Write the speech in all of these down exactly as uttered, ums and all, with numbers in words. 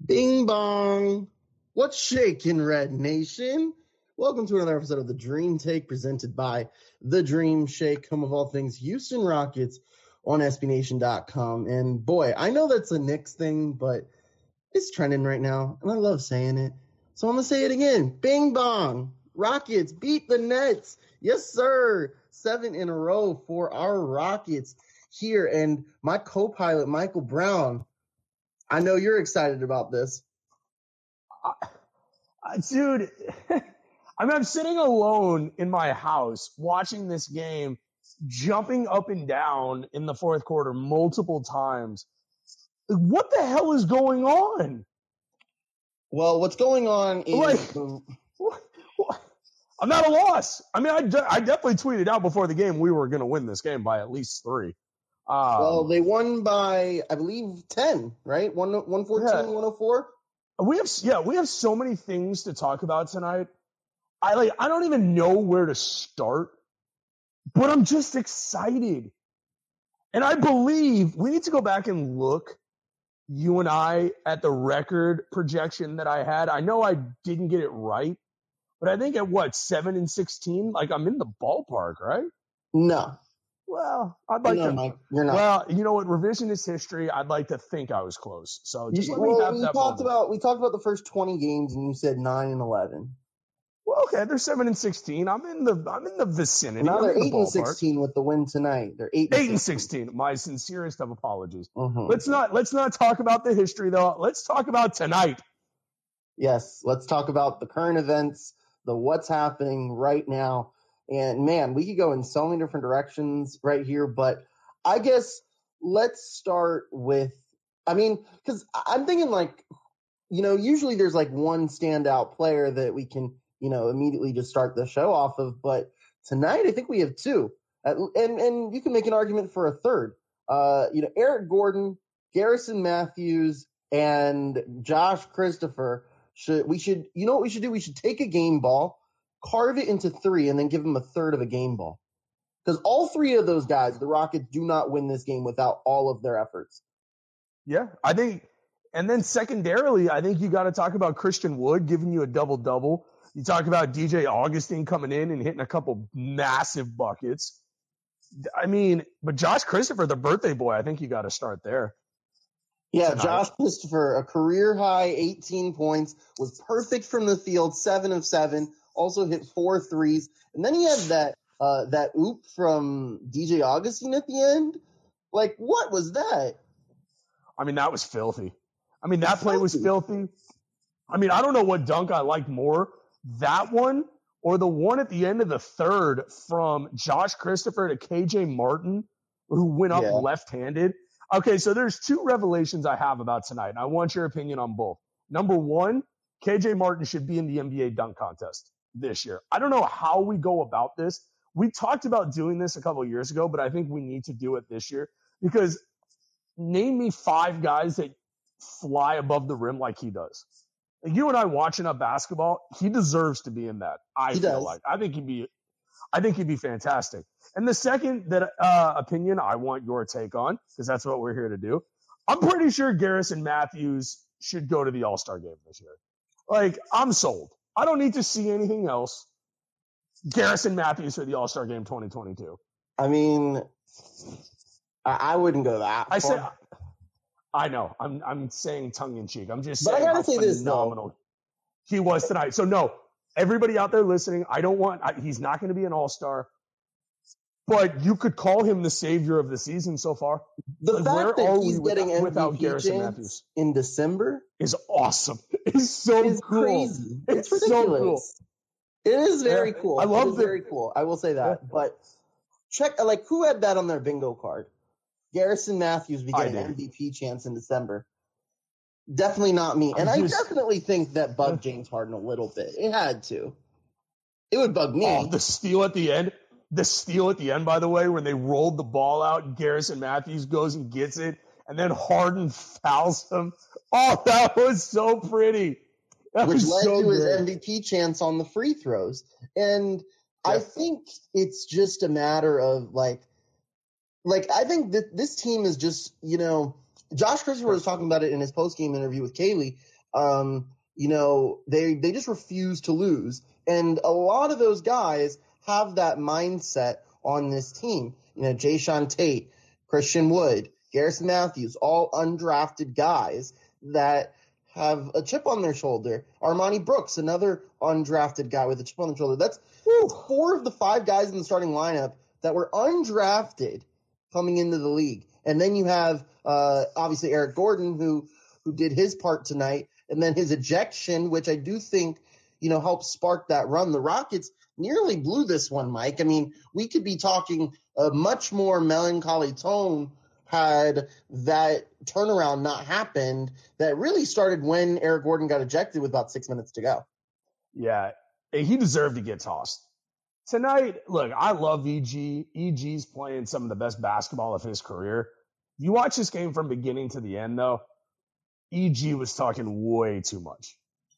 Bing bong. What's shaking, Red Nation? Welcome to another episode of The Dream Take presented by The Dream Shake, home of all things Houston Rockets on S B Nation dot com. And boy, I know that's a Knicks thing, but it's trending right now, and I love saying it. So I'm going to say it again. Bing bong. Rockets beat the Nets. Yes, sir. Seven in a row for our Rockets here. And my co-pilot, Michael Brown, I know you're excited about this. Uh, dude, I mean, I'm sitting alone in my house watching this game, jumping up and down in the fourth quarter multiple times. What the hell is going on? Well, what's going on is... Like, the... I'm at a loss. I mean, I, de- I definitely tweeted out before the game we were going to win this game by at least three. Um, well, they won by, I believe, ten, right? one fourteen, yeah. one oh four? We have, yeah, we have so many things to talk about tonight. I like, I don't even know where to start, but I'm just excited. And I believe we need to go back and look, you and I, at the record projection that I had. I know I didn't get it right, but I think at what, seven and sixteen? Like, I'm in the ballpark, right? No. Well, I'd like no, to. Mike, you're not. Well, you know what? Revisionist history. I'd like to think I was close. So just you, let me well, have we that talked moment. about we talked about the first twenty games, and you said nine and eleven. Well, okay, they're seven and sixteen. I'm in the I'm in the vicinity. Now I'm they're in the eight and ballpark. sixteen with the win tonight. They're eight. Eight and sixteen. My sincerest of apologies. Mm-hmm. Let's not let's not talk about the history though. Let's talk about tonight. Yes, let's talk about the current events, the what's happening right now. And man, we could go in so many different directions right here, but I guess let's start with, I mean, because I'm thinking like, you know, usually there's like one standout player that we can, you know, immediately just start the show off of, but tonight I think we have two, and and you can make an argument for a third. Uh, you know, Eric Gordon, Garrison Matthews, and Josh Christopher should we should you know what we should do? We should take a game ball, carve it into three, and then give them a third of a game ball. Because all three of those guys, the Rockets do not win this game without all of their efforts. Yeah, I think, and then secondarily, I think you got to talk about Christian Wood giving you a double-double. You talk about D J Augustin coming in and hitting a couple massive buckets. I mean, but Josh Christopher, the birthday boy, I think you got to start there. Yeah, tonight. Josh Christopher, a career-high eighteen points, was perfect from the field, seven of seven, also hit four threes. And then he had that uh, that oop from D J Augustin at the end. Like, what was that? I mean, that was filthy. I mean, that play was filthy. I mean, I don't know what dunk I liked more, that one or the one at the end of the third from Josh Christopher to K J Martin, who went up Yeah. left-handed. Okay, so there's two revelations I have about tonight, and I want your opinion on both. Number one, K J Martin should be in the N B A dunk contest this year. I don't know how we go about this. We talked about doing this a couple of years ago, but I think we need to do it this year because name me five guys that fly above the rim like he does. Like you and I watching up basketball, he deserves to be in that. I He feel does. like I think he'd be, I think he'd be fantastic. And the second that uh, opinion I want your take on, because that's what we're here to do. I'm pretty sure Garrison Matthews should go to the All-Star game this year. Like I'm sold. I don't need to see anything else. Garrison Matthews for the All-Star game twenty twenty-two. I mean, I, I wouldn't go that I far. say, I know. I'm I'm saying tongue in cheek. I'm just But I saying gotta how say this, though. phenomenal he was tonight. So no, everybody out there listening, I don't want. I, he's not going to be an All-Star, but you could call him the savior of the season so far. The Like, fact where that are he's we getting without, M V P without Garrison chance Matthews in December is awesome. It's so is cool. crazy. It's, It's so ridiculous. cool. It is very Yeah. cool. I love it is the- very cool. I will say that. Yeah. But check, like, who had that on their bingo card? Garrison Matthews be I getting did. M V P chance in December. Definitely not me. And I'm I just- definitely think that bugged James Harden a little bit. It had to. It would bug me. Oh, the steal at the end. The steal at the end, by the way, when they rolled the ball out, Garrison Matthews goes and gets it, and then Harden fouls him. Oh, that was so pretty. That which was led so to his great. M V P chance on the free throws. And I Yeah. think it's just a matter of like, like I think that this team is just, you know, Josh Christopher was talking about it in his post-game interview with Kaylee. Um, you know, they they just refuse to lose. And a lot of those guys have that mindset on this team. You know, Jayshawn Tate, Christian Wood, Garrison Matthews, all undrafted guys that have a chip on their shoulder. Armani Brooks, another undrafted guy with a chip on their shoulder. That's four of the five guys in the starting lineup that were undrafted coming into the league. And then you have uh, obviously Eric Gordon, who who did his part tonight, and then his ejection, which I do think, you know, helped spark that run. The Rockets nearly blew this one, Mike. I mean, we could be talking a much more melancholy tone had that turnaround not happened. That really started when Eric Gordon got ejected with about six minutes to go. Yeah, he deserved to get tossed. Tonight, look, I love E G. E G's playing some of the best basketball of his career. You watch this game from beginning to the end, though, E G was talking way too much.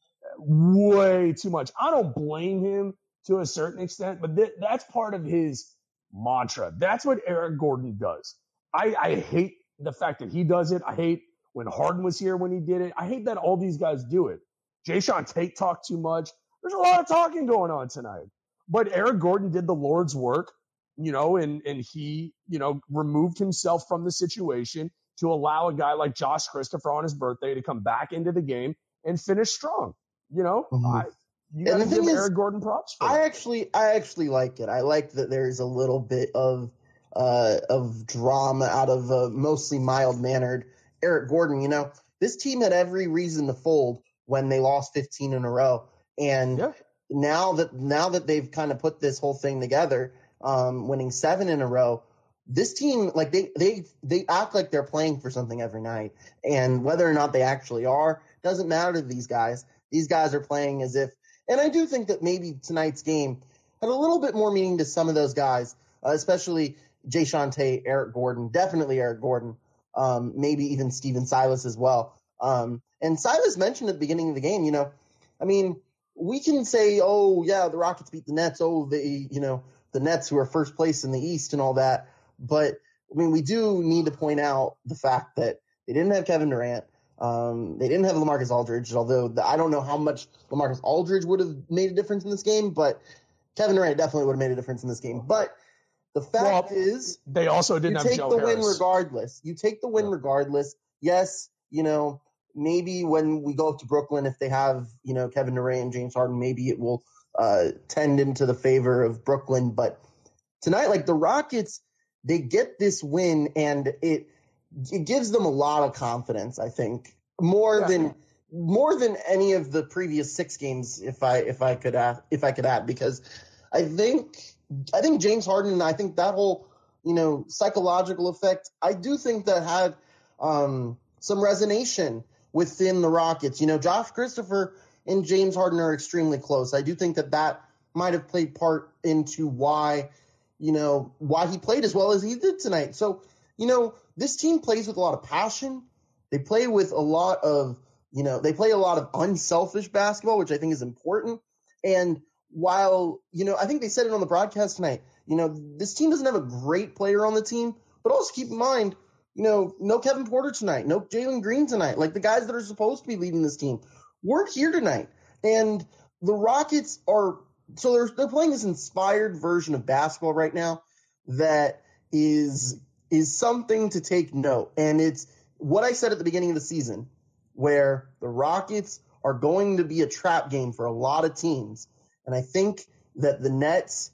Way too much. I don't blame him to a certain extent, but th- that's part of his mantra. That's what Eric Gordon does. I, I hate the fact that he does it. I hate when Harden was here when he did it. I hate that all these guys do it. Jayshawn Tate talked too much. There's a lot of talking going on tonight. But Eric Gordon did the Lord's work, you know, and, and he, you know, removed himself from the situation to allow a guy like Josh Christopher on his birthday to come back into the game and finish strong. You know, mm-hmm. I, you got to give is, Eric Gordon props for I that. actually, I actually like it. I like that there's a little bit of uh, of drama out of a mostly mild-mannered Eric Gordon. You know, this team had every reason to fold when they lost fifteen in a row, and yeah. now that now that they've kind of put this whole thing together, um, winning seven in a row, this team, like they they they act like they're playing for something every night, and whether or not they actually are doesn't matter to these guys. These guys are playing as if, and I do think that maybe tonight's game had a little bit more meaning to some of those guys, uh, especially Jayshawn Tate, Eric Gordon, definitely Eric Gordon, um, maybe even Steven Silas as well. Um, and Silas mentioned at the beginning of the game, you know, I mean, we can say, oh, yeah, the Rockets beat the Nets. Oh, they, you know, the Nets who are first place in the East and all that. But, I mean, we do need to point out the fact that they didn't have Kevin Durant. Um, they didn't have LaMarcus Aldridge, although the, I don't know how much LaMarcus Aldridge would have made a difference in this game, but Kevin Durant definitely would have made a difference in this game. But the fact well, is, they also didn't you have take Joe the Harris. win regardless. You take the win yeah. regardless. Yes, you know, maybe when we go up to Brooklyn, if they have, you know, Kevin Durant and James Harden, maybe it will uh, tend into the favor of Brooklyn. But tonight, like the Rockets, they get this win, and it it gives them a lot of confidence, I think, more yeah. than more than any of the previous six games, if I if I could add, if I could add, because I think I think James Harden, and I think that whole, you know, psychological effect, I do think that had um, some resonation within the Rockets. You know, Josh Christopher and James Harden are extremely close. I do think that that might have played part into why, you know, why he played as well as he did tonight. So, you know, this team plays with a lot of passion. They play with a lot of, you know, they play a lot of unselfish basketball, which I think is important. And while, you know, I think they said it on the broadcast tonight, you know, this team doesn't have a great player on the team, but also keep in mind, you know, no Kevin Porter tonight, no Jalen Green tonight. Like the guys that are supposed to be leading this team weren't here tonight. And the Rockets are, so they're, they're playing this inspired version of basketball right now that is, is something to take note. And it's what I said at the beginning of the season, where the Rockets are going to be a trap game for a lot of teams. And I think that the Nets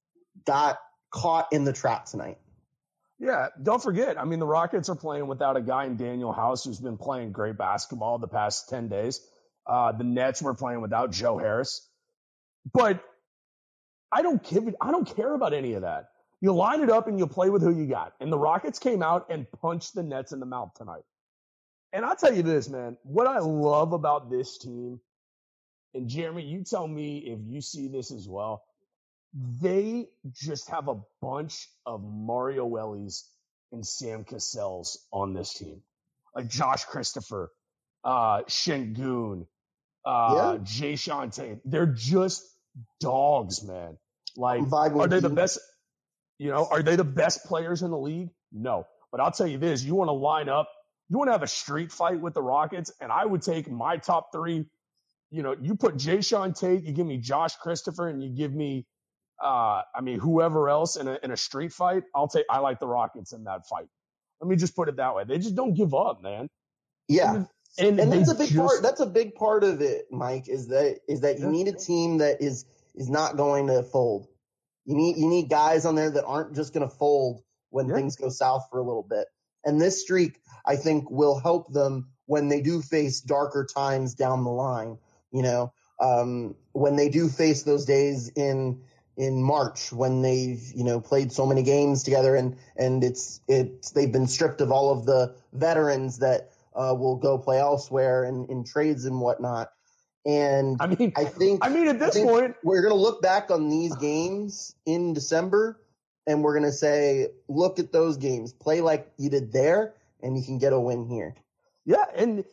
got caught in the trap tonight. Yeah, don't forget, I mean, the Rockets are playing without a guy in Daniel House who's been playing great basketball the past ten days. Uh, the Nets were playing without Joe Harris. But I don't give it, I don't care about any of that. You line it up and you play with who you got. And the Rockets came out and punched the Nets in the mouth tonight. And I'll tell you this, man, what I love about this team, and Jeremy, you tell me if you see this as well, they just have a bunch of Mario Ellies and Sam Cassells on this team. Like Josh Christopher, uh, Şengün, uh, yeah. Jayshawn Tate. They're just dogs, man. Like, are they the best? You know, are they the best players in the league? No. But I'll tell you this, you want to line up you want to have a street fight with the Rockets, and I would take my top three. You know, you put Jayshawn Tate, you give me Josh Christopher, and you give me, uh, I mean, whoever else in a in a street fight. I'll take. I like the Rockets in that fight. Let me just put it that way. They just don't give up, man. Yeah. And, and, and that's a big just, part. That's a big part of it, Mike, is that is that you need a team that is is not going to fold. You need you need guys on there that aren't just going to fold when yeah. things go south for a little bit. And this streak, I think, will help them when they do face darker times down the line. You know, um, when they do face those days in in March when they've, you know, played so many games together and and it's it's they've been stripped of all of the veterans that uh, will go play elsewhere and in trades and whatnot. And I mean, I think I mean at this point we're going to look back on these games in December and we're going to say, look at those games, play like you did there, and you can get a win here. Yeah, and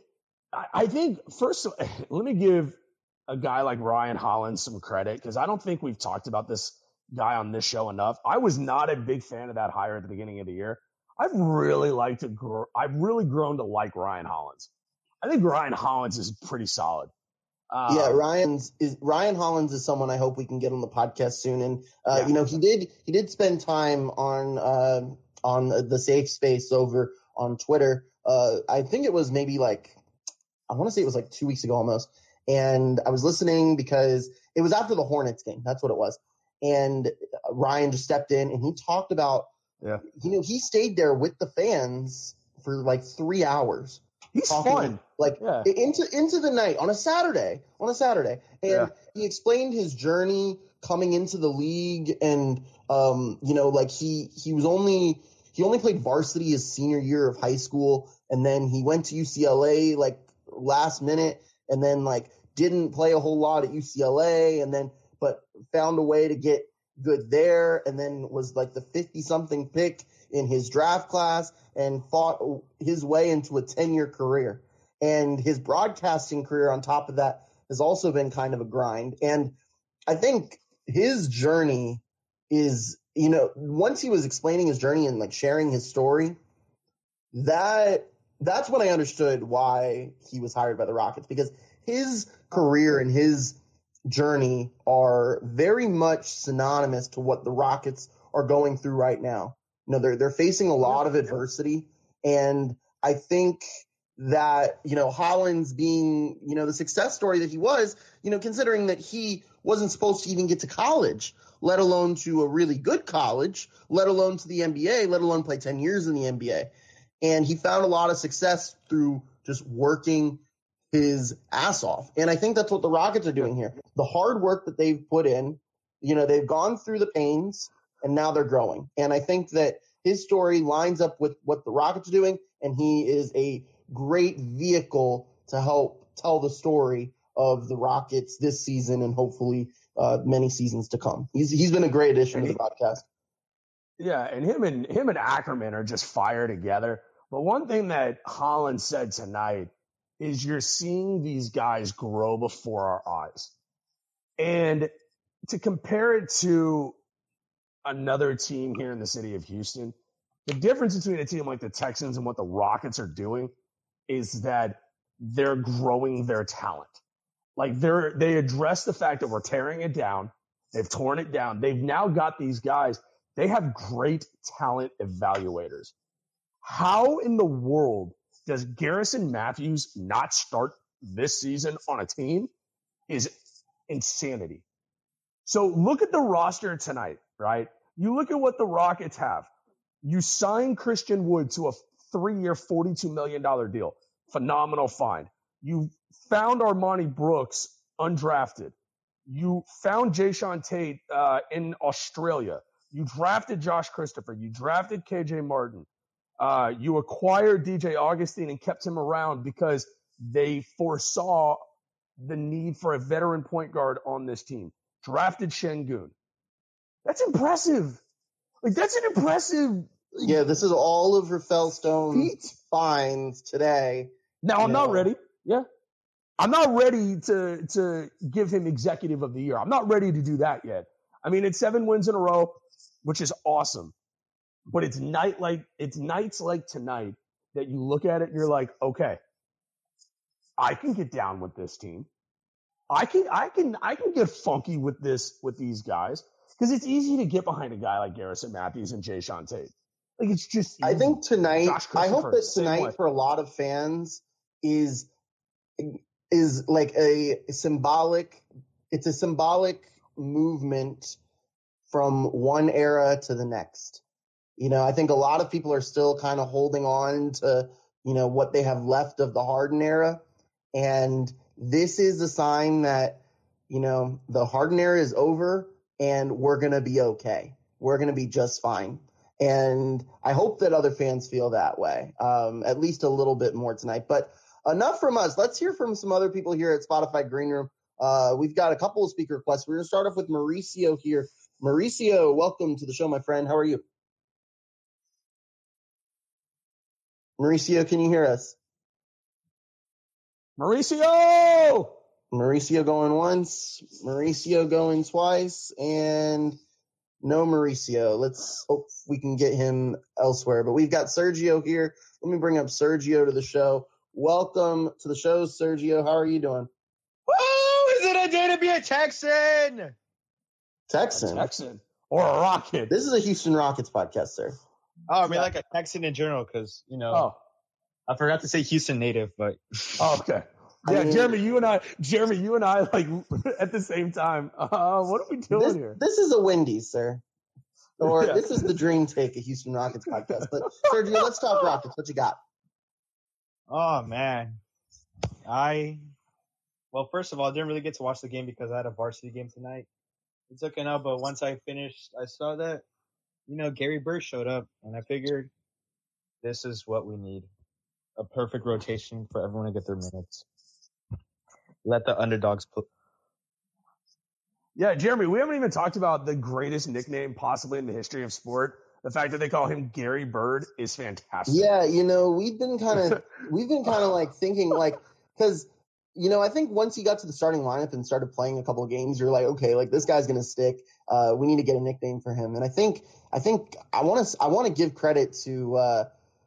I think first, let me give a guy like Ryan Hollins some credit because I don't think we've talked about this guy on this show enough. I was not a big fan of that hire at the beginning of the year. I've really liked to grow. I've really grown to like Ryan Hollins. I think Ryan Hollins is pretty solid. Um, yeah, Ryan's is Ryan Hollins is someone I hope we can get on the podcast soon. And uh, yeah. you know, he did he did spend time on uh, on the safe space over on Twitter. Uh, I think it was maybe like I want to say it was like two weeks ago almost. And I was listening because it was after the Hornets game. That's what it was. And Ryan just stepped in and he talked about, yeah. you know, he stayed there with the fans for like three hours. He's fun. Like yeah. into into the night on a Saturday, on a Saturday. And yeah. he explained his journey coming into the league. And, um, you know, like he, he was only, he only played varsity his senior year of high school. And then he went to U C L A like last minute and then like didn't play a whole lot at U C L A and then, but found a way to get good there. And then was like the fifty something pick in his draft class and fought his way into a ten year career. And his broadcasting career on top of that has also been kind of a grind. And I think his journey is, you know, once he was explaining his journey and like sharing his story, that that's when I understood why he was hired by the Rockets, because his career and his journey are very much synonymous to what the Rockets are going through right now. You know, they're they're facing a lot of adversity, and I think that, you know, Hollins being, you know, the success story that he was, you know, considering that he wasn't supposed to even get to college, let alone to a really good college, let alone to the N B A, let alone play ten years in the N B A. And he found a lot of success through just working his ass off. And I think that's what the Rockets are doing here. The hard work that they've put in, you know, they've gone through the pains and now they're growing. And I think that his story lines up with what the Rockets are doing. And he is a great vehicle to help tell the story of the Rockets this season and hopefully uh, many seasons to come. He's he's been a great addition to the podcast. Yeah, and him and him and Ackerman are just fire together. But one thing that Hollins said tonight is you're seeing these guys grow before our eyes. And to compare it to another team here in the city of Houston, the difference between a team like the Texans and what the Rockets are doing is that they're growing their talent. Like they're, they address the fact that we're tearing it down. They've torn it down. They've now got these guys. They have great talent evaluators. How in the world does Garrison Matthews not start this season on a team is insanity. So look at the roster tonight, right? You look at what the Rockets have. You sign Christian Wood to a three-year, forty-two million dollars deal. Phenomenal find. You found Armani Brooks undrafted. You found Jayshawn Tate uh, in Australia. You drafted Josh Christopher. You drafted K J Martin. Uh, you acquired D J Augustine and kept him around because they foresaw the need for a veteran point guard on this team. Drafted Şengün. That's impressive. Like, that's an impressive. Yeah, this is all of Rafael Stone's finds today. Now, I'm know. not ready. Yeah. I'm not ready to, to give him executive of the year. I'm not ready to do that yet. I mean, it's seven wins in a row, which is awesome. But it's night like it's nights like tonight that you look at it and you're like, okay, I can get down with this team. I can, I can, I can get funky with this, with these guys. Because it's easy to get behind a guy like Garrison Matthews and Jay Sean Tate. Like, it's just easy. I think tonight, I hope that same tonight way. for a lot of fans is is like a symbolic, it's a symbolic movement from one era to the next. You know, I think a lot of people are still kind of holding on to, you know, what they have left of the Harden era. And this is a sign that, you know, the Harden era is over and we're going to be okay. We're going to be just fine. And I hope that other fans feel that way, um, at least a little bit more tonight. But enough from us. Let's hear from some other people here at Spotify Green Room. Uh, we've got a couple of speaker requests. We're going to start off with Mauricio here. Mauricio, welcome to the show, my friend. How are you? Mauricio, can you hear us? Mauricio! Mauricio going once, Mauricio going twice, and no Mauricio. Let's hope we can get him elsewhere. But we've got Sergio here. Let me bring up Sergio to the show. Welcome to the show, Sergio. How are you doing? Woo! Is it a day to be a Texan? Texan? A Texan. Or a Rocket. This is a Houston Rockets podcast, sir. Oh, I mean like a Texan in general because, you know, oh. I forgot to say Houston native, but. Oh, okay. Yeah, I mean, Jeremy, you and I, Jeremy, you and I, like, at the same time. Uh, what are we doing this, here? This is a Wendy's, sir. Or yeah. This is the Dream Take, a Houston Rockets podcast. But, Sergio, let's talk Rockets. What you got? Oh, man. I, well, first of all, I didn't really get to watch the game because I had a varsity game tonight. It took an out, but once I finished, I saw that, you know, Gary Bird showed up, and I figured this is what we need. A perfect rotation for everyone to get their minutes. Let the underdogs play. Yeah, Jeremy, we haven't even talked about the greatest nickname possibly in the history of sport. The fact that they call him Gary Bird is fantastic. Yeah, you know, we've been kind of we've been kind of like thinking like because you know I think once he got to the starting lineup and started playing a couple of games, you're like, okay, like this guy's gonna stick. Uh, we need to get a nickname for him. And I think I think I want to I want to give credit to uh,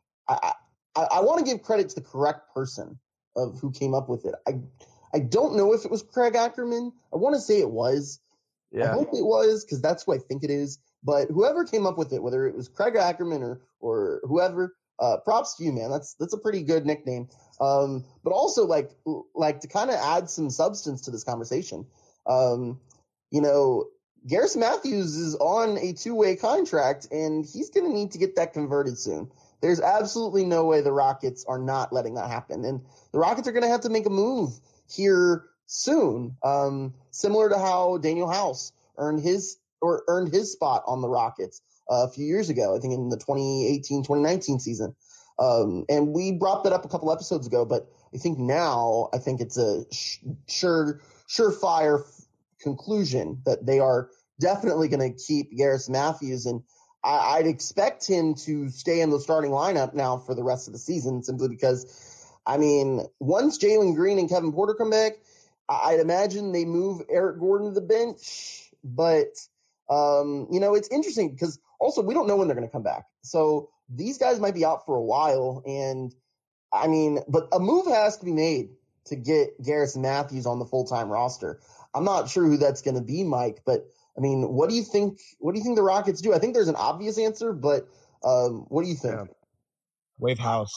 I I, I want to give credit to the correct person of who came up with it. I. I don't know if it was Craig Ackerman. I want to say it was. Yeah. I hope it was because that's who I think it is. But whoever came up with it, whether it was Craig Ackerman or or whoever, uh, props to you, man. That's that's a pretty good nickname. Um, but also like like to kind of add some substance to this conversation. Um, you know, Garrison Matthews is on a two-way contract, and he's going to need to get that converted soon. There's absolutely no way the Rockets are not letting that happen, and the Rockets are going to have to make a move here soon, um, similar to how Daniel House earned his or earned his spot on the Rockets uh, a few years ago, I think in the twenty eighteen twenty nineteen season. Um, and we brought that up a couple episodes ago, but I think now I think it's a sh- sure surefire f- conclusion that they are definitely going to keep Garrison Matthews, and I- I'd expect him to stay in the starting lineup now for the rest of the season, simply because I mean, once Jalen Green and Kevin Porter come back, I'd imagine they move Eric Gordon to the bench. But, um, you know, it's interesting because also we don't know when they're going to come back. So these guys might be out for a while. And, I mean, but a move has to be made to get Garrison Matthews on the full-time roster. I'm not sure who that's going to be, Mike. But, I mean, what do you think What do you think the Rockets do? I think there's an obvious answer, but um, what do you think? Yeah. Wave House.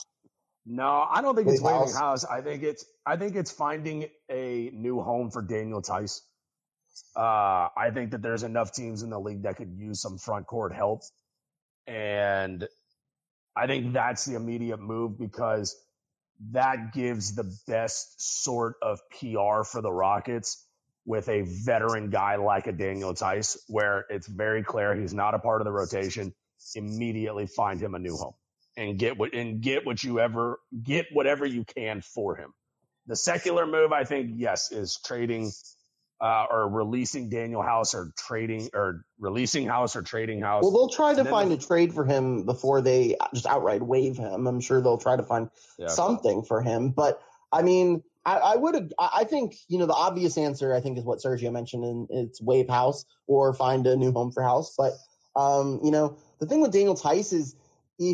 No, I don't think Wave it's waving house. house. I think it's I think it's finding a new home for Daniel Tice. Uh, I think that there's enough teams in the league that could use some front court help, and I think that's the immediate move because that gives the best sort of P R for the Rockets with a veteran guy like a Daniel Tice, where it's very clear he's not a part of the rotation. Immediately find him a new home. And get what and get what you ever get whatever you can for him. The secular move, I think, yes, is trading uh, or releasing Daniel House or trading or releasing House or trading House. Well, they'll try to And find the, a trade for him before they just outright waive him. I'm sure they'll try to find yeah. something for him. But I mean, I, I would, I think, you know, the obvious answer, I think, is what Sergio mentioned, and it's waive House or find a new home for House. But, um, you know, the thing with Daniel Tice is if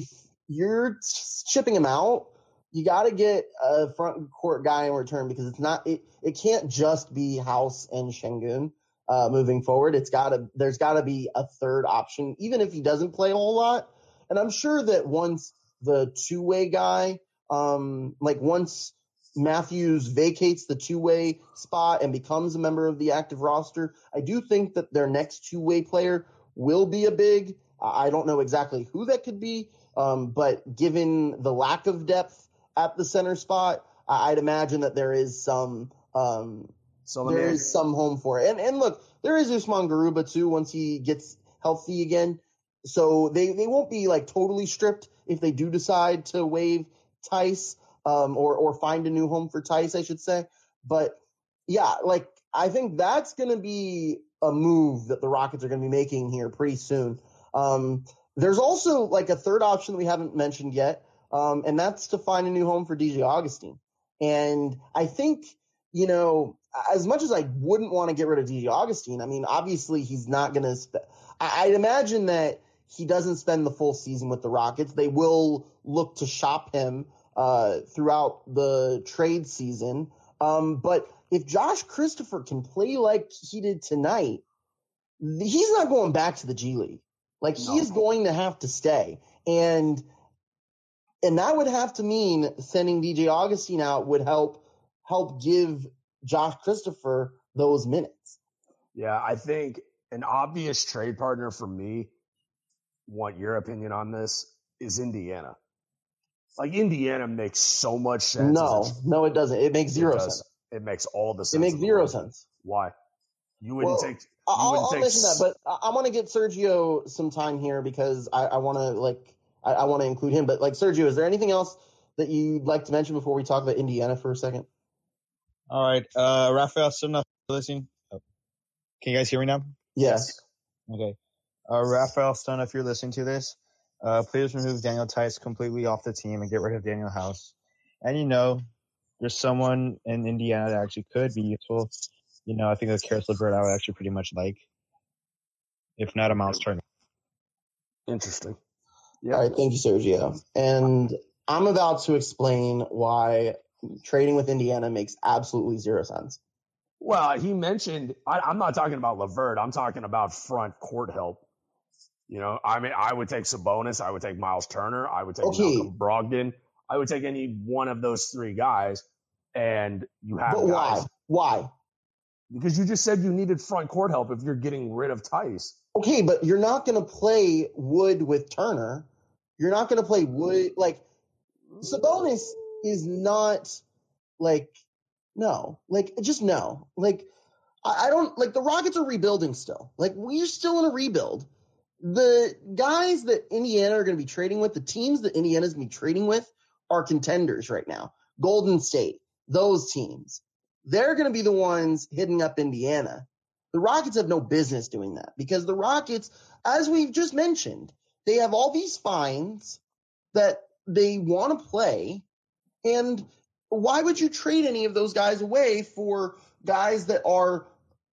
you're shipping him out, you got to get a front court guy in return because it's not it, it can't just be House and Şengün uh, moving forward. It's got to there's got to be a third option, even if he doesn't play a whole lot. And I'm sure that once the two-way guy, um, like once Matthews vacates the two-way spot and becomes a member of the active roster, I do think that their next two-way player will be a big. I don't know exactly who that could be, um, but given the lack of depth at the center spot, I'd imagine that there is some um, so there is some home for it. And and look, there is Usman Garuba too once he gets healthy again. So they, they won't be like totally stripped if they do decide to waive Theis um, or or find a new home for Theis, I should say. But yeah, like I think that's going to be a move that the Rockets are going to be making here pretty soon. Um, there's also like a third option that we haven't mentioned yet. Um, and that's to find a new home for D J Augustin. And I think, you know, as much as I wouldn't want to get rid of D J Augustin, I mean, obviously he's not going to sp- – I'd imagine that he doesn't spend the full season with the Rockets. They will look to shop him uh, throughout the trade season. Um, but if Josh Christopher can play like he did tonight, he's not going back to the G League. Like, no. He is going to have to stay. And – And that would have to mean sending D J Augustin out would help help give Josh Christopher those minutes. Yeah, I think an obvious trade partner for me, want your opinion on this, is Indiana. Like, Indiana makes so much sense. No, no, it doesn't. It makes zero it sense. It makes all the sense. It makes zero sense. Why? You wouldn't well, take. You I'll, wouldn't I'll take mention that, but I, I want to get Sergio some time here because I, I want to like. I, I want to include him, but like Sergio, is there anything else that you'd like to mention before we talk about Indiana for a second? All right, uh, Rafael, still not listening. Oh. Can you guys hear me now? Yes. Okay. Uh, Rafael Stone, if you're listening to this, uh, please remove Daniel Theis completely off the team and get rid of Daniel House. And you know, there's someone in Indiana that actually could be useful. You know, I think that Karis LeVert I would actually pretty much like, if not a Miles Turner. Interesting. Yeah. All right, thank you, Sergio. And I'm about to explain why trading with Indiana makes absolutely zero sense. Well, he mentioned, I, I'm not talking about LeVert. I'm talking about front court help. You know, I mean, I would take Sabonis. I would take Miles Turner. I would take okay. Malcolm Brogdon. I would take any one of those three guys. And you have but guys. Why? Why? Because you just said you needed front court help if you're getting rid of Theis. Okay, but you're not going to play Wood with Turner. You're not going to play Wood. Like, Sabonis is not, like, no. Like, just no. Like, I, I don't, like, the Rockets are rebuilding still. Like, we're still in a rebuild. The guys that Indiana are going to be trading with, the teams that Indiana's going to be trading with are contenders right now. Golden State, those teams. They're going to be the ones hitting up Indiana. The Rockets have no business doing that because the Rockets, as we've just mentioned, they have all these fines that they want to play. And why would you trade any of those guys away for guys that are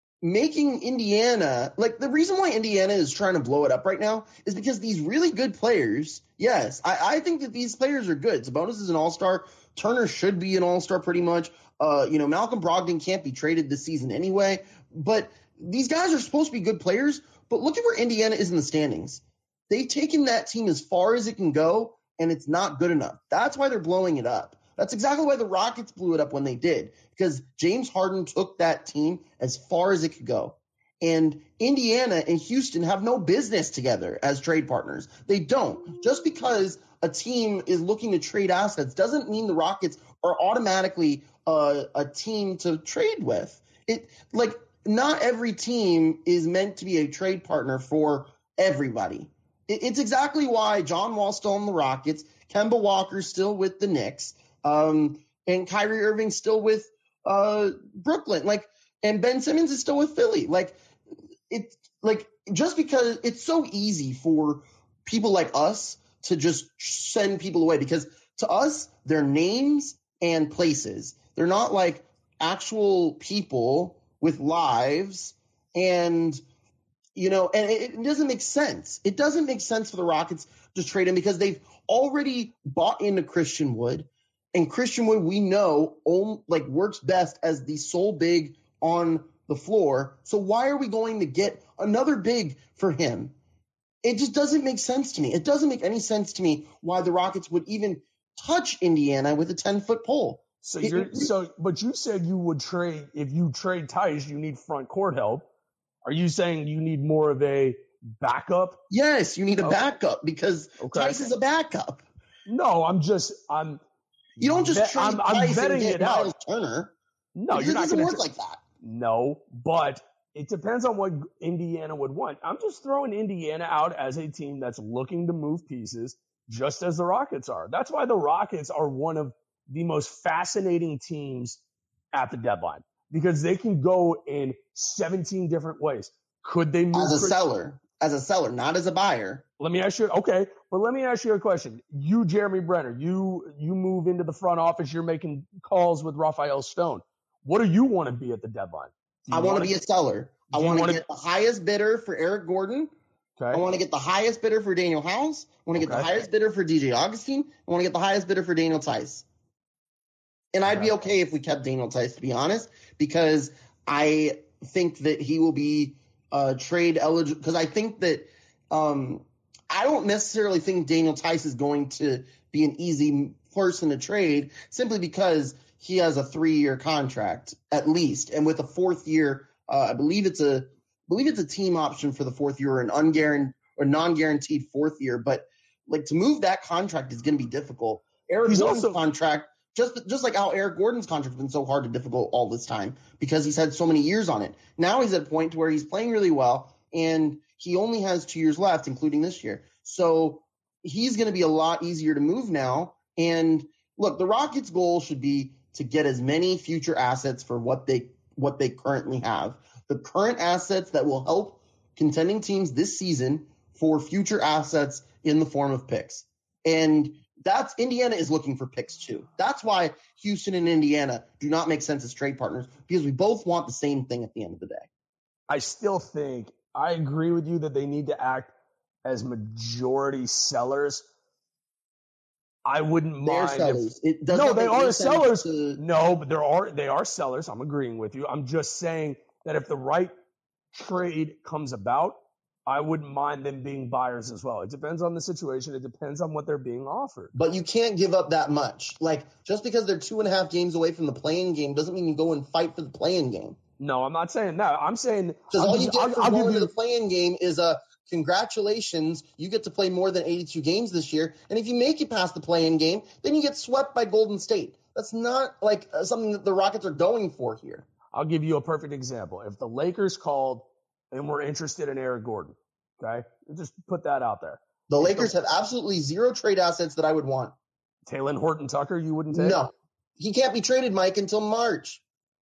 making Indiana, like the reason why Indiana is trying to blow it up right now is because these really good players, yes, I, I think that these players are good. Sabonis is an all-star. Turner should be an all-star pretty much. Uh, you know, Malcolm Brogdon can't be traded this season anyway. But these guys are supposed to be good players. But look at where Indiana is in the standings. They've taken that team as far as it can go, and it's not good enough. That's why they're blowing it up. That's exactly why the Rockets blew it up when they did, because James Harden took that team as far as it could go. And Indiana and Houston have no business together as trade partners. They don't. Just because a team is looking to trade assets doesn't mean the Rockets are automatically uh, a team to trade with. It like not every team is meant to be a trade partner for everybody. It, it's exactly why John Wall's still on the Rockets, Kemba Walker's still with the Knicks, um, and Kyrie Irving's still with uh, Brooklyn. Like, and Ben Simmons is still with Philly. Like, it's like just because it's so easy for people like us to just send people away, because to us, they're names and places. They're not like actual people with lives. And You know, and it, it doesn't make sense. It doesn't make sense for the Rockets to trade him because they've already bought into Christian Wood, and Christian Wood we know only, like works best as the sole big on the floor. So why are we going to get another big for him? It just doesn't make sense to me. It doesn't make any sense to me why the Rockets would even touch Indiana with a ten-foot pole. So It- you're it- so, but you said you would trade if you trade Tice, you need front court help. Are you saying you need more of a backup? Yes, you need a Okay. backup because Okay. Tice is a backup. No, I'm just I'm. You don't just bet- trade I'm, I'm Tice and betting get it Miles out. Turner. No, It you're not doesn't going work to like that. No, but it depends on what Indiana would want. I'm just throwing Indiana out as a team that's looking to move pieces, just as the Rockets are. That's why the Rockets are one of the most fascinating teams at the deadline because they can go in seventeen different ways. Could they move As a Chris- seller, as a seller, not as a buyer. Let me ask you, okay, but let me ask you a question. You, Jeremy Brenner, you you move into the front office. You're making calls with Raphael Stone. What do you want to be at the deadline? Do I you want to wanna- be a seller. I do you want to wanna- get the highest bidder for Eric Gordon. Okay. I want to get the highest bidder for Daniel House. I want to get the Okay. highest bidder for D J Augustine. I want to get the highest bidder for Daniel Tice. And I'd be Okay. okay if we kept Daniel Tice, to be honest, because I think that he will be uh, trade eligible. Because I think that um, I don't necessarily think Daniel Tice is going to be an easy person to trade simply because he has a three-year contract at least, and with a fourth year, uh, I believe it's a I believe it's a team option for the fourth year or an unguaranteed or non-guaranteed fourth year. But like to move that contract is going to be difficult. Eric He's Gordon's also- contract, just just like how Eric Gordon's contract has been so hard and difficult all this time because he's had so many years on it. Now he's at a point to where he's playing really well, and he only has two years left, including this year. So he's going to be a lot easier to move now. And look, the Rockets' goal should be to get as many future assets for what they what they currently have. The current assets that will help contending teams this season for future assets in the form of picks. And that's Indiana is looking for picks too. That's why Houston and Indiana do not make sense as trade partners, because we both want the same thing at the end of the day. I still think I agree with you that they need to act as majority sellers. I wouldn't They're mind if sellers. It does no, not they make any are sense sellers. to- No, but there are they are sellers. I'm agreeing with you. I'm just saying that if the right trade comes about, I wouldn't mind them being buyers as well. It depends on the situation. It depends on what they're being offered. But you can't give up that much. Like, just because they're two and a half games away from the play-in game doesn't mean you go and fight for the play-in game. No, I'm not saying that. I'm saying Because I'll all give you get I'll- for I'll give going to you- the play-in game is a congratulations, you get to play more than eighty-two games this year. And if you make it past the play-in game, then you get swept by Golden State. That's not like uh, something that the Rockets are going for here. I'll give you a perfect example. If the Lakers called and were interested in Eric Gordon, okay, just put that out there. The If Lakers the- have absolutely zero trade assets that I would want. Taylor Horton Tucker, you wouldn't take No. He can't be traded, Mike, until March.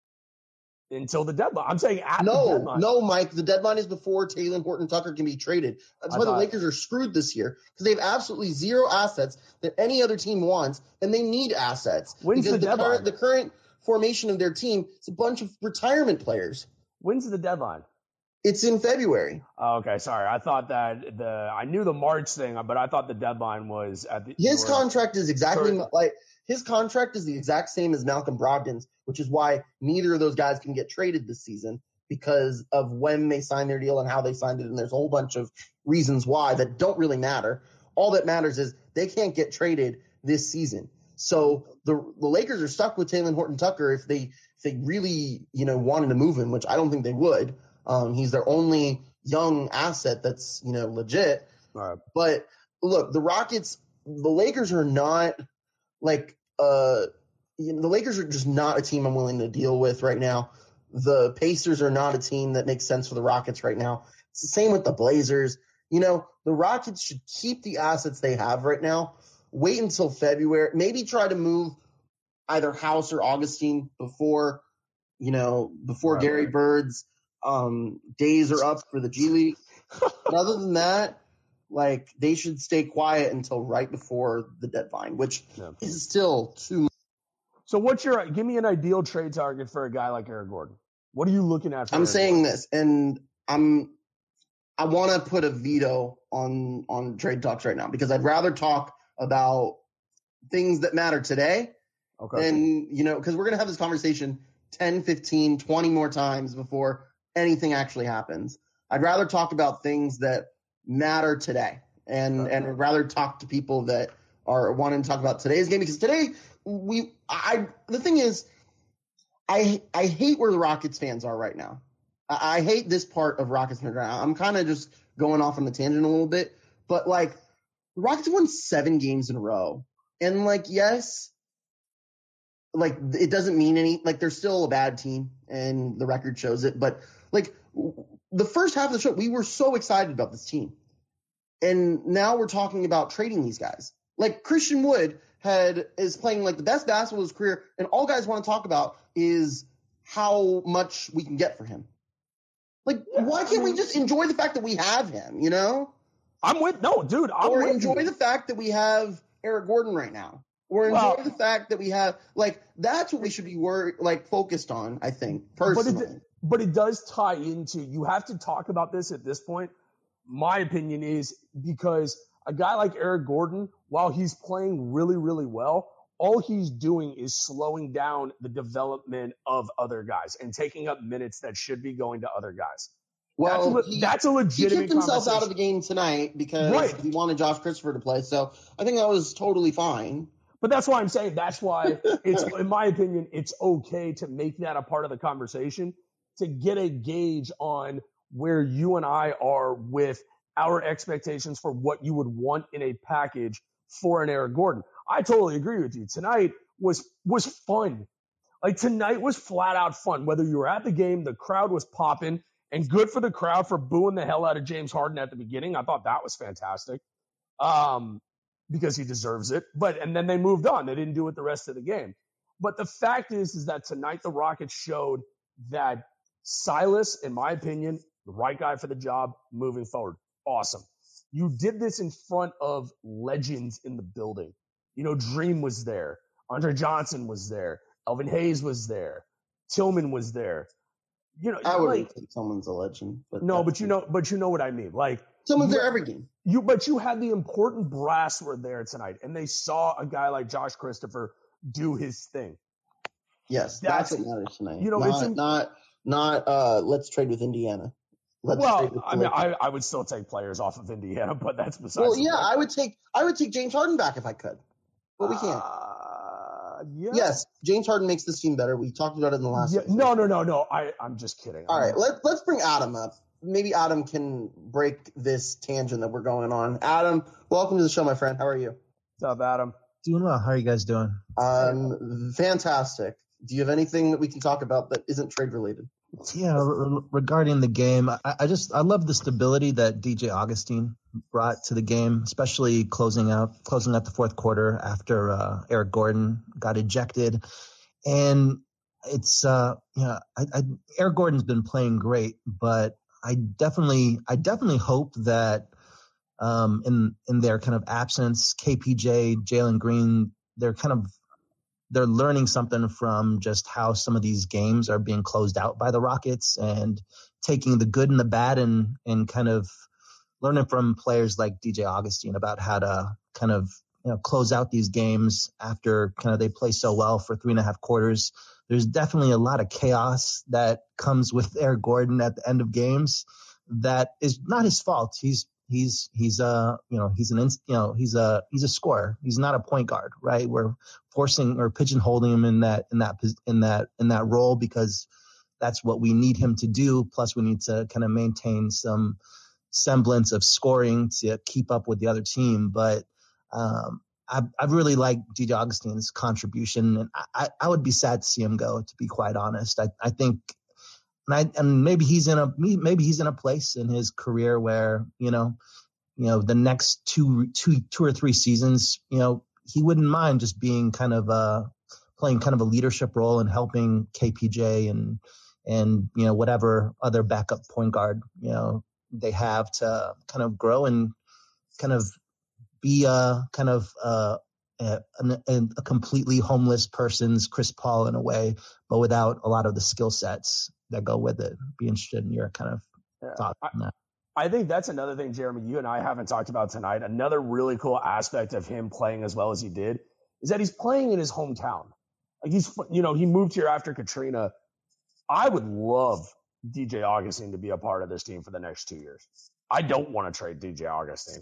until the deadline. I'm saying at the No, deadline. no, Mike. The deadline is before Taylor Horton Tucker can be traded. That's I why the thought- Lakers are screwed this year because they have absolutely zero assets that any other team wants, and they need assets. When's because the deadline? Current, the current formation of their team is a bunch of retirement players. When's the deadline? It's in February. Oh, okay, sorry. I thought that the I knew the March thing, but I thought the deadline was at the His your- contract is exactly Current- like his contract is the exact same as Malcolm Brogdon's, which is why neither of those guys can get traded this season because of when they signed their deal and how they signed it. And there's a whole bunch of reasons why that don't really matter. All that matters is they can't get traded this season. So the the Lakers are stuck with Taylor Horton Tucker if they if they really you know wanted to move him, which I don't think they would. Um, he's their only young asset that's you know legit. All right. But look, the Rockets, the Lakers are not like uh, you know, the Lakers are just not a team I'm willing to deal with right now. The Pacers are not a team that makes sense for the Rockets right now. It's the same with the Blazers. You know, the Rockets should keep the assets they have right now. Wait until February. Maybe try to move either House or Augustine before, you know, before Right, Gary right. Bird's um, days are up for the G League. But other than that, like they should stay quiet until right before the deadline, which Yeah. is still too much. So what's your give me an ideal trade target for a guy like Eric Gordon? What are you looking at for I'm Eric saying Gordon? this, and I'm I want to put a veto on on trade talks right now because I'd rather talk about things that matter today Okay. than, you know, because we're going to have this conversation ten, fifteen, twenty more times before anything actually happens. I'd rather talk about things that matter today and, Okay. and I'd rather talk to people that are wanting to talk about today's game because today we, I, the thing is, I, I hate where the Rockets fans are right now. I, I hate this part of Rockets fans right now. I'm kind of just going off on the tangent a little bit, but like the Rockets won seven games in a row. And like, yes, like it doesn't mean any, like they're still a bad team and the record shows it. But like the first half of the show, we were so excited about this team. And now we're talking about trading these guys. Like Christian Wood had is playing like the best basketball of his career. And all guys want to talk about is how much we can get for him. Like, yeah, why can't I mean, we just enjoy the fact that we have him, you know? I'm with, no, dude, I'm or with enjoy you. the fact that we have Eric Gordon right now. Or enjoy well, the fact that we have, like, that's what we should be worried, like, focused on, I think, personally. But it, but it does tie into, you have to talk about this at this point. My opinion is because a guy like Eric Gordon, while he's playing really, really well, all he's doing is slowing down the development of other guys and taking up minutes that should be going to other guys. Well, that's, he, that's a legitimate he kicked himself out of the game tonight because right. he wanted Josh Christopher to play. So I think that was totally fine. But that's why I'm saying that's why it's, in my opinion, it's okay to make that a part of the conversation to get a gauge on where you and I are with our expectations for what you would want in a package for an Eric Gordon. I totally agree with you. Tonight was was fun. Like tonight was flat out fun. Whether you were at the game, the crowd was popping, and good for the crowd for booing the hell out of James Harden at the beginning. I thought that was fantastic. Um, because he deserves it. But and then they moved on. They didn't do it the rest of the game. But the fact is, is that tonight the Rockets showed that Silas, in my opinion, the right guy for the job moving forward. Awesome. You did this in front of legends in the building. You know, Dream was there. Andre Johnson was there. Elvin Hayes was there. Tillman was there. You know, I wouldn't like, think someone's a legend. But no, but you know, but you know what I mean. Like someone's there every game. You, but you had the important brass were there tonight, and they saw a guy like Josh Christopher do his thing. Yes, that's, that's what matters tonight. You know, not it's in, not not uh, let's trade with Indiana. Let's well, with I mean, I, I would still take players off of Indiana, but that's besides. Well, yeah, I would take I would take James Harden back if I could, but we can't. Uh, yeah. Yes, James Harden makes this team better. We talked about it in the last. Yeah, no, no, no, no. I I'm just kidding. All I'm right, not. let's let's bring Adam up. Maybe Adam can break this tangent that we're going on. Adam, welcome to the show, my friend. How are you? What's up, Adam? Doing well. How are you guys doing? Um, fantastic. Do you have anything that we can talk about that isn't trade related? Yeah, re- regarding the game, I, I just I love the stability that D J Augustine brought to the game, especially closing out closing out the fourth quarter after uh, Eric Gordon got ejected, and it's uh, you know I, I, Eric Gordon's been playing great, but I definitely I definitely hope that um, in in their kind of absence, K P J, Jalen Green, they're kind of they're learning something from just how some of these games are being closed out by the Rockets and taking the good and the bad and, and kind of learning from players like D J Augustine about how to kind of, you know, close out these games after kind of they play so well for three and a half quarters. There's definitely a lot of chaos that comes with Eric Gordon at the end of games that is not his fault. He's He's he's uh you know he's an you know he's a he's a scorer. He's not a point guard, right? We're forcing or pigeonholing him in that in that in that in that role because that's what we need him to do. Plus, we need to kind of maintain some semblance of scoring to keep up with the other team. But um, I I really like D J Augustine's contribution, and I I would be sad to see him go. To be quite honest, I I think. And, I, and maybe he's in a maybe he's in a place in his career where you know, you know, the next two two two or three seasons, you know, he wouldn't mind just being kind of uh playing kind of a leadership role and helping K P J and and you know whatever other backup point guard you know they have to kind of grow and kind of be a kind of uh a, a, a completely homeless person's Chris Paul in a way, but without a lot of the skill sets that go with it. Be interested in your kind of yeah. thoughts I, on that. I think that's another thing, Jeremy, you and I haven't talked about tonight. Another really cool aspect of him playing as well as he did is that he's playing in his hometown. Like he's, you know, he moved here after Katrina. I would love D J Augustin to be a part of this team for the next two years. I don't want to trade D J Augustin.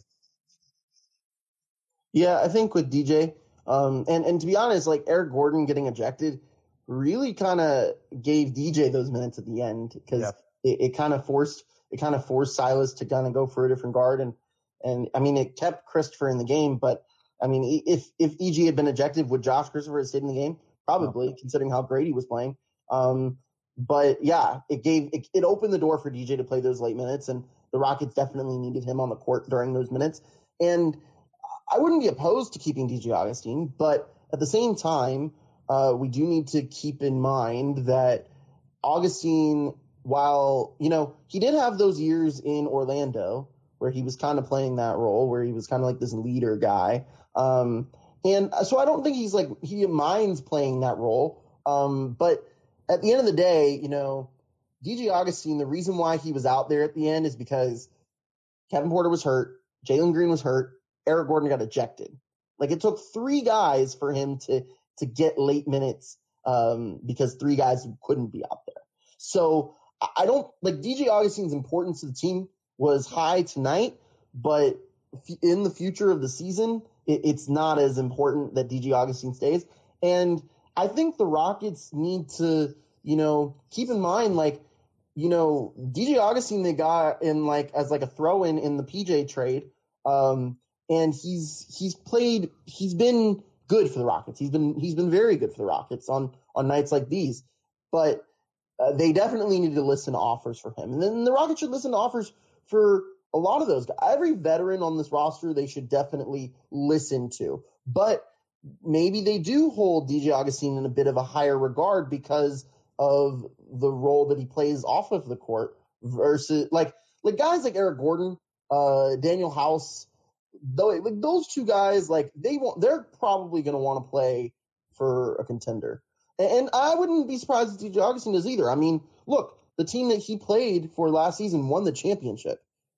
Yeah, I think with D J, um, and, and to be honest, like Eric Gordon getting ejected really kind of gave D J those minutes at the end because yeah. it, it kind of forced it kind of forced Silas to kind of go for a different guard, and and I mean it kept Christopher in the game, but I mean if if E G had been ejected, would Josh Christopher have stayed in the game? Probably, oh. considering how great he was playing. Um, but yeah, it gave it, it opened the door for D J to play those late minutes, and the Rockets definitely needed him on the court during those minutes. And I wouldn't be opposed to keeping D J Augustin, but at the same time, uh, we do need to keep in mind that Augustin, while, you know, he did have those years in Orlando where he was kind of playing that role, where he was kind of like this leader guy. Um, and so I don't think he's like, he minds playing that role. Um, but at the end of the day, you know, D J Augustin, the reason why he was out there at the end is because Kevin Porter was hurt, Jalen Green was hurt, Eric Gordon got ejected. Like it took three guys for him to to get late minutes um, because three guys couldn't be out there. So I don't like D J Augustin's importance to the team was high tonight, but in the future of the season, it, it's not as important that D J Augustin stays. And I think the Rockets need to, you know, keep in mind, like, you know, D J Augustin they got in like as like a throw in in the P J trade. Um, And he's he's played he's been good for the Rockets. He's been he's been very good for the Rockets on on nights like these. But uh, they definitely need to listen to offers for him. And then the Rockets should listen to offers for a lot of those guys. Every veteran on this roster they should definitely listen to. But maybe they do hold D J Augustin in a bit of a higher regard because of the role that he plays off of the court versus like like guys like Eric Gordon, uh, Daniel House. Though, like those two guys, like they want, they're probably going to want to play for a contender, and, and I wouldn't be surprised if D J Augustin does either. I mean, look, the team that he played for last season won the championship,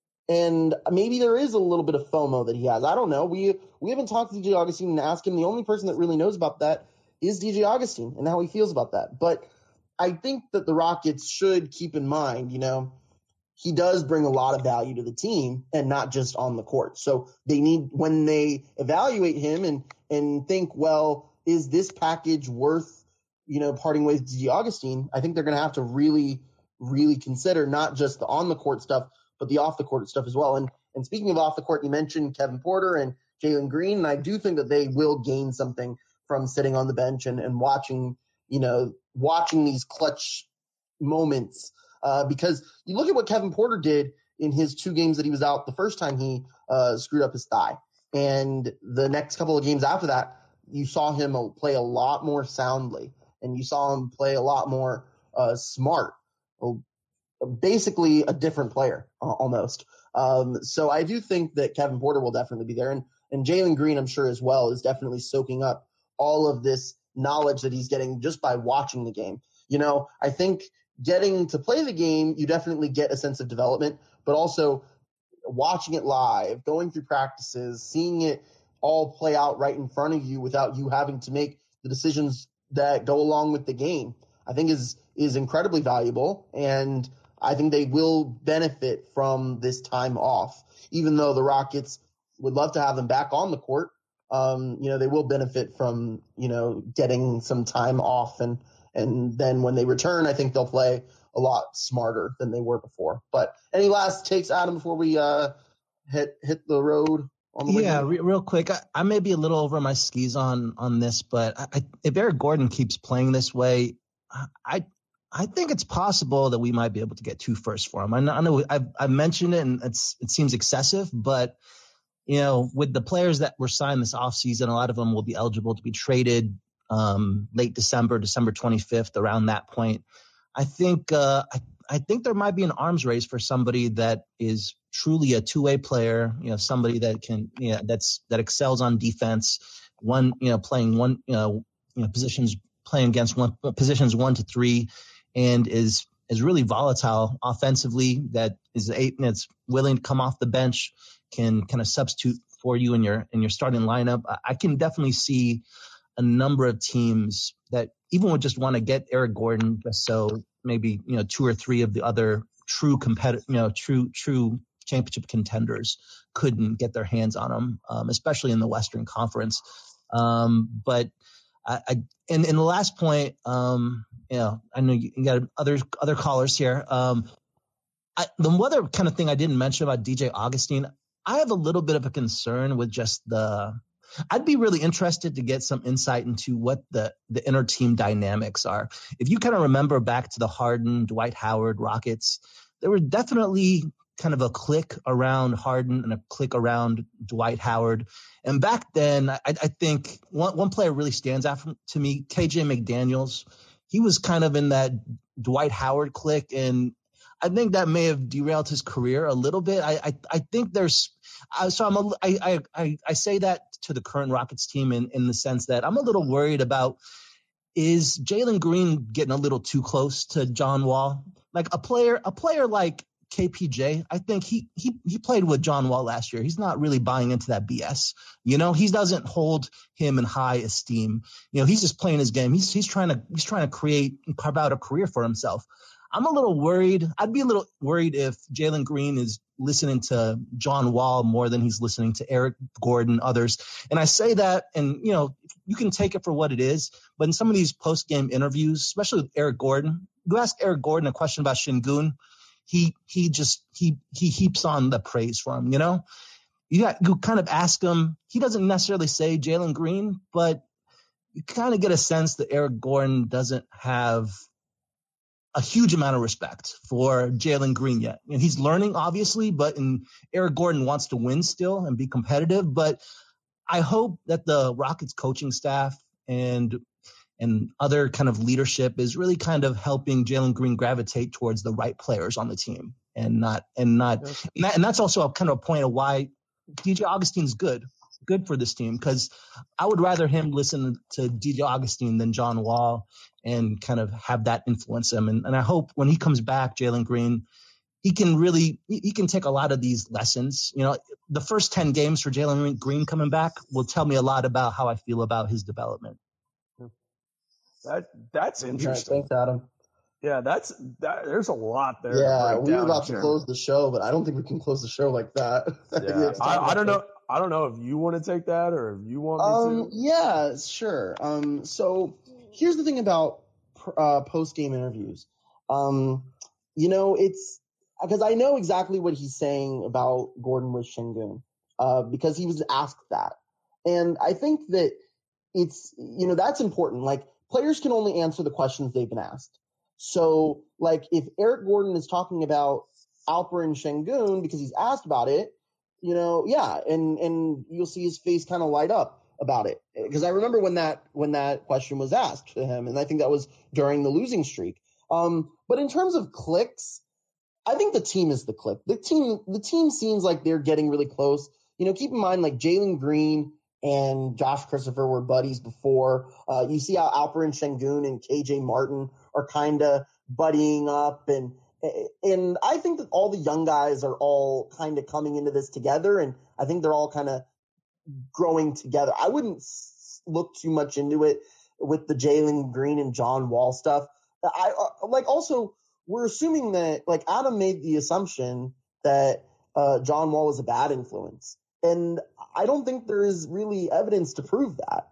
and maybe there is a little bit of FOMO that he has. I don't know. We we haven't talked to D J Augustin and asked him. The only person that really knows about that is D J Augustin and how he feels about that. But I think that the Rockets should keep in mind, you know. He does bring a lot of value to the team and not just on the court. So they need, when they evaluate him and, and think, well, is this package worth, you know, parting ways with D J Augustin? I think they're going to have to really, really consider not just the on the court stuff, but the off the court stuff as well. And, and speaking of off the court, you mentioned Kevin Porter and Jalen Green. And I do think that they will gain something from sitting on the bench and, and watching, you know, watching these clutch moments. Uh, because you look at what Kevin Porter did in his two games that he was out the first time he uh, screwed up his thigh. And the next couple of games after that, you saw him play a lot more soundly. And you saw him play a lot more uh, smart. Well, basically a different player, uh, almost. Um, so I do think that Kevin Porter will definitely be there. And, and Jalen Green, I'm sure as well, is definitely soaking up all of this knowledge that he's getting just by watching the game. You know, I think – getting to play the game, you definitely get a sense of development, but also watching it live, going through practices, seeing it all play out right in front of you without you having to make the decisions that go along with the game, I think is is incredibly valuable. And I think they will benefit from this time off, even though the Rockets would love to have them back on the court. Um, you know, they will benefit from, you know, getting some time off, and And then when they return, I think they'll play a lot smarter than they were before. But any last takes, Adam, before we uh, hit hit the road on the way? Yeah, re- real quick. I, I may be a little over my skis on on this, but I, if Eric Gordon keeps playing this way, I I think it's possible that we might be able to get two firsts for him. I know, I know I've, I've mentioned it, and it's it seems excessive, but you know, with the players that were signed this offseason, a lot of them will be eligible to be traded um, late December, December twenty-fifth, around that point. I think uh, I, I think there might be an arms race for somebody that is truly a two-way player, you know, somebody that can, you know, that's that excels on defense, one, you know, playing one, you know, you know, positions playing against one positions one to three, and is is really volatile offensively, that is eight that's willing to come off the bench, can kind of substitute for you in your in your starting lineup. I can definitely see a number of teams that even would just want to get Eric Gordon just so maybe, you know, two or three of the other true competitive, you know, true true championship contenders couldn't get their hands on him, um, especially in the Western Conference. Um, but I, I and in the last point, um, you know, I know you got other other callers here. Um, I, the other kind of thing I didn't mention about D J Augustin, I have a little bit of a concern with just the. I'd be really interested to get some insight into what the the inner team dynamics are. If you kind of remember back to the Harden, Dwight Howard Rockets, there were definitely kind of a clique around Harden and a clique around Dwight Howard. And back then, I, I think one, one player really stands out from, to me, K J McDaniels. He was kind of in that Dwight Howard clique, and I think that may have derailed his career a little bit. I I, I think there's uh, so I'm a, I, I I say that to the current Rockets team in, in the sense that I'm a little worried about, is Jalen Green getting a little too close to John Wall? Like a player a player like K P J, I think he he he played with John Wall last year. He's not really buying into that B S. You know, he doesn't hold him in high esteem. You know, he's just playing his game. He's he's trying to he's trying to create and carve out a career for himself. I'm a little worried. I'd be a little worried if Jalen Green is listening to John Wall more than he's listening to Eric Gordon, others. And I say that, and you know, you can take it for what it is. But in some of these post-game interviews, especially with Eric Gordon, you ask Eric Gordon a question about Şengün, he he just he he heaps on the praise for him. You know, you got you kind of ask him. He doesn't necessarily say Jalen Green, but you kind of get a sense that Eric Gordon doesn't have a huge amount of respect for Jalen Green yet. And he's learning, obviously, but in, Eric Gordon wants to win still and be competitive. But I hope that the Rockets coaching staff and and other kind of leadership is really kind of helping Jalen Green gravitate towards the right players on the team, and not and not and, that, and that's also a kind of a point of why D J Augustin's good. good for this team, because I would rather him listen to D J Augustin than John Wall and kind of have that influence him. And, and I hope when he comes back, Jalen Green, he can really, he can take a lot of these lessons. You know, the first ten games for Jalen Green coming back will tell me a lot about how I feel about his development. That That's interesting. Thanks, Adam. Yeah, that's that. There's a lot there. Yeah, we were about to close the show, but I don't think we can close the show like that. Yeah, I, I don't know. I don't know if you want to take that or if you want me um, to. Yeah, sure. Um, so here's the thing about uh, post-game interviews. Um, you know, it's because I know exactly what he's saying about Gordon with Şengün, uh, because he was asked that. And I think that it's, you know, that's important. Like, players can only answer the questions they've been asked. So, like, if Eric Gordon is talking about Alperen Şengün because he's asked about it, you know, yeah, and, and you'll see his face kind of light up about it. Because I remember when that when that question was asked to him, and I think that was during the losing streak. Um, but in terms of clicks, I think the team is the click. The team the team seems like they're getting really close. You know, keep in mind, like, Jalen Green and Josh Christopher were buddies before. Uh, you see how Alperen Şengün and K J Martin are kind of buddying up, and and I think that all the young guys are all kind of coming into this together, and I think they're all kind of growing together. I wouldn't look too much into it with the Jalen Green and John Wall stuff. I uh, like also we're assuming that, like, Adam made the assumption that uh, John Wall was a bad influence. And I don't think there is really evidence to prove that.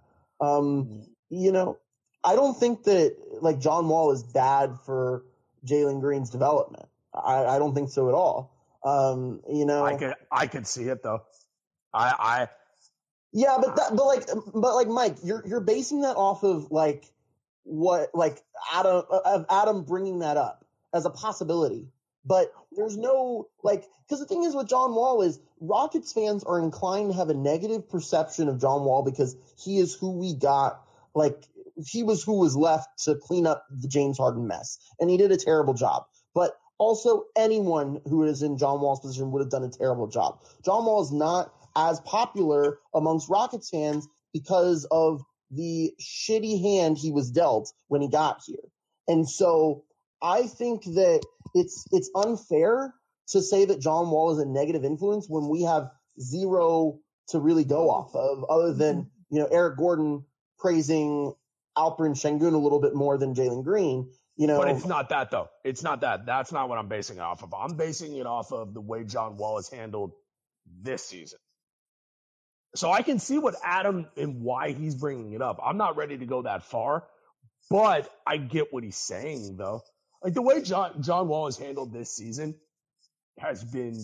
Um, you know, I don't think that, like, John Wall is bad for Jalen Green's development. I, I don't think so at all. Um, you know, I could I could see it though. I I yeah, but that, but like but like Mike, you're you're basing that off of like what like Adam of Adam bringing that up as a possibility. But there's no, like, because the thing is with John Wall is Rockets fans are inclined to have a negative perception of John Wall because he is who we got, like, he was who was left to clean up the James Harden mess. And he did a terrible job. But also anyone who is in John Wall's position would have done a terrible job. John Wall is not as popular amongst Rockets fans because of the shitty hand he was dealt when he got here. And so I think that it's it's unfair to say that John Wall is a negative influence when we have zero to really go off of, other than, you know, Eric Gordon praising Alperen Sengun a little bit more than Jalen Green. You know, but it's not that, though. It's not that. That's not what I'm basing it off of. I'm basing it off of the way John Wall has handled this season. So I can see what Adam and why he's bringing it up. I'm not ready to go that far, but I get what he's saying, though. Like, the way John John Wall has handled this season has been,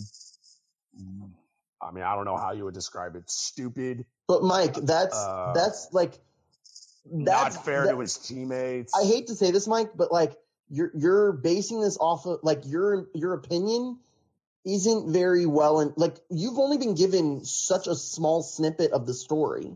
I mean, I don't know how you would describe it. Stupid. But Mike, that's uh, that's like that's, not fair that, to his teammates. I hate to say this, Mike, but like you're you're basing this off of like your your opinion isn't very well, and like you've only been given such a small snippet of the story.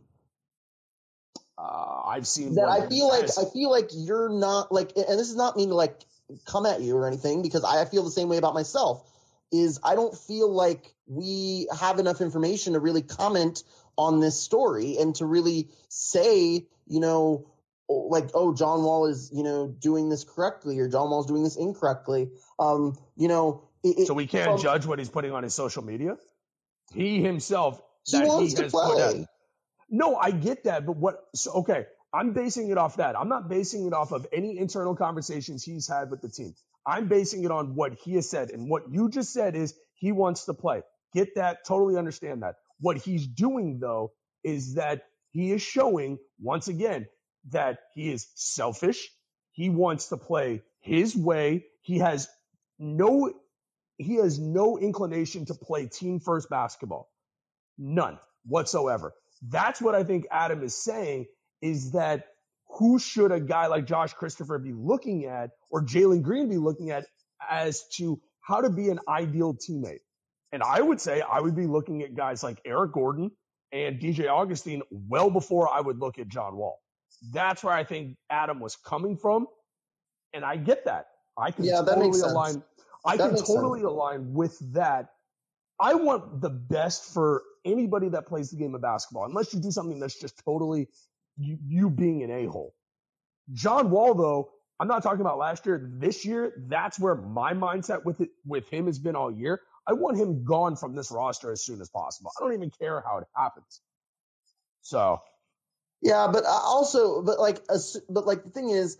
Uh, I've seen that. I feel like I feel like you're not like, and this is not mean to like come at you or anything, because I feel the same way about myself. Is I don't feel like we have enough information to really comment on this story and to really say, you know, like, oh, John Wall is, you know, doing this correctly or John Wall's doing this incorrectly. Um, you know. It, so we can't um, judge what he's putting on his social media? He himself, he that wants he to has play. Put out, no, I get that, but what? So, okay, I'm basing it off that. I'm not basing it off of any internal conversations he's had with the team. I'm basing it on what he has said, and what you just said is he wants to play. Get that? Totally understand that. What he's doing, though, is that he is showing, once again, that he is selfish. He wants to play his way. He has no... He has no inclination to play team first basketball. None whatsoever. That's what I think Adam is saying, is that who should a guy like Josh Christopher be looking at, or Jalen Green be looking at, as to how to be an ideal teammate? And I would say I would be looking at guys like Eric Gordon and D J Augustine well before I would look at John Wall. That's where I think Adam was coming from. And I get that. I can yeah, totally makes align. Sense. I that can totally sense. align with that. I want the best for anybody that plays the game of basketball, unless you do something that's just totally you, you being an a-hole. John Wall, though, I'm not talking about last year. This year, that's where my mindset with it with him has been all year. I want him gone from this roster as soon as possible. I don't even care how it happens. So, yeah, but also, but like, but like the thing is,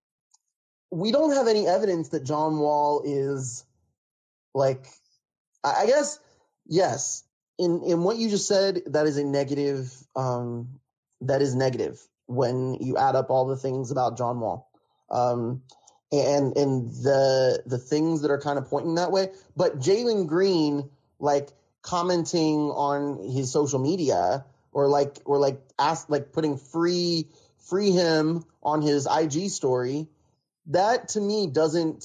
we don't have any evidence that John Wall is like, I guess, yes, in, in what you just said, that is a negative, um, that is negative when you add up all the things about John Wall. Um, and, and the, the things that are kind of pointing that way, but Jalen Green, like commenting on his social media or like, or like ask, like putting free, free him on his I G story, that to me doesn't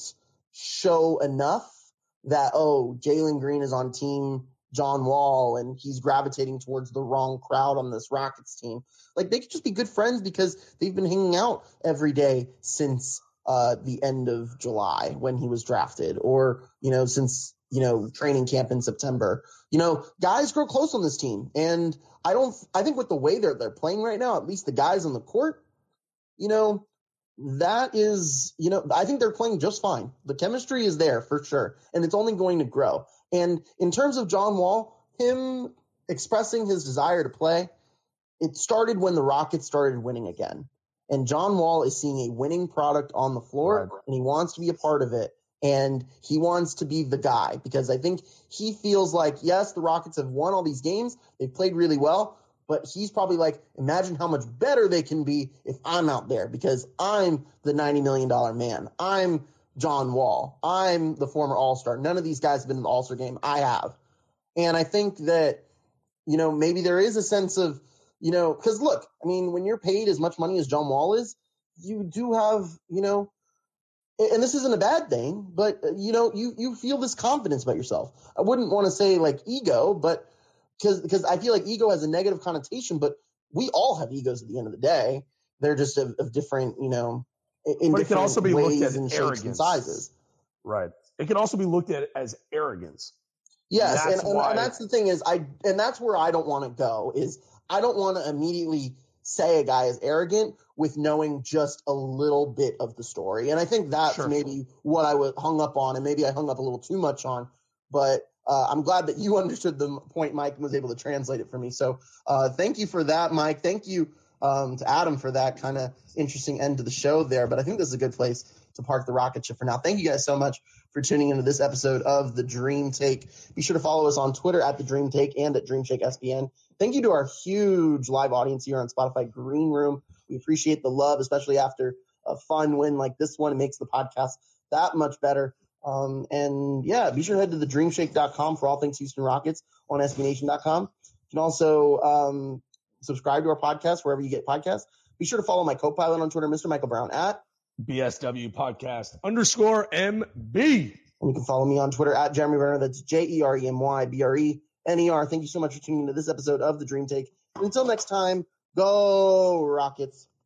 show enough that, oh, Jalen Green is on team John Wall and he's gravitating towards the wrong crowd on this Rockets team. Like, they could just be good friends because they've been hanging out every day since uh, the end of July when he was drafted, or, you know, since, you know, training camp in September. You know, guys grow close on this team. And I don't, I think with the way they're, they're playing right now, at least the guys on the court, you know, that is, you know, I think they're playing just fine. The chemistry is there for sure, and it's only going to grow. And in terms of John Wall, him expressing his desire to play, it started when the Rockets started winning again. And John Wall is seeing a winning product on the floor, right, and he wants to be a part of it. And he wants to be the guy, because I think he feels like, yes, the Rockets have won all these games. They've played really well. But he's probably like, imagine how much better they can be if I'm out there, because I'm the ninety million dollars man. I'm John Wall. I'm the former All-Star. None of these guys have been in the All-Star game. I have. And I think that, you know, maybe there is a sense of, you know, because look, I mean, when you're paid as much money as John Wall is, you do have, you know, and this isn't a bad thing, but, you know, you, you feel this confidence about yourself. I wouldn't want to say like ego, but Because because I feel like ego has a negative connotation, but we all have egos at the end of the day. They're just of, of different, you know, in but different it can also be ways looked at and arrogance. shapes and sizes. Right. It can also be looked at as arrogance. Yes, and, and, and, and that's the thing is, I and that's where I don't want to go. Is I don't want to immediately say a guy is arrogant with knowing just a little bit of the story. And I think that's Sure. maybe what I was hung up on, and maybe I hung up a little too much on. But uh, I'm glad that you understood the point, Mike, and was able to translate it for me. So uh, thank you for that, Mike. Thank you um, to Adam for that kind of interesting end to the show there. But I think this is a good place to park the rocket ship for now. Thank you guys so much for tuning into this episode of The Dream Take. Be sure to follow us on Twitter at The Dream Take and at Dream Shake S B N. Thank you to our huge live audience here on Spotify Green Room. We appreciate the love, especially after a fun win like this one. It makes the podcast that much better. Um, and, yeah, be sure to head to the dream shake dot com for all things Houston Rockets on S B Nation dot com. You can also um, subscribe to our podcast wherever you get podcasts. Be sure to follow my co-pilot on Twitter, Mister Michael Brown, at B S W podcast underscore M B. And you can follow me on Twitter at Jeremy Brenner. That's J E R E M Y B R E N E R. Thank you so much for tuning into this episode of The Dream Take. And until next time, go Rockets.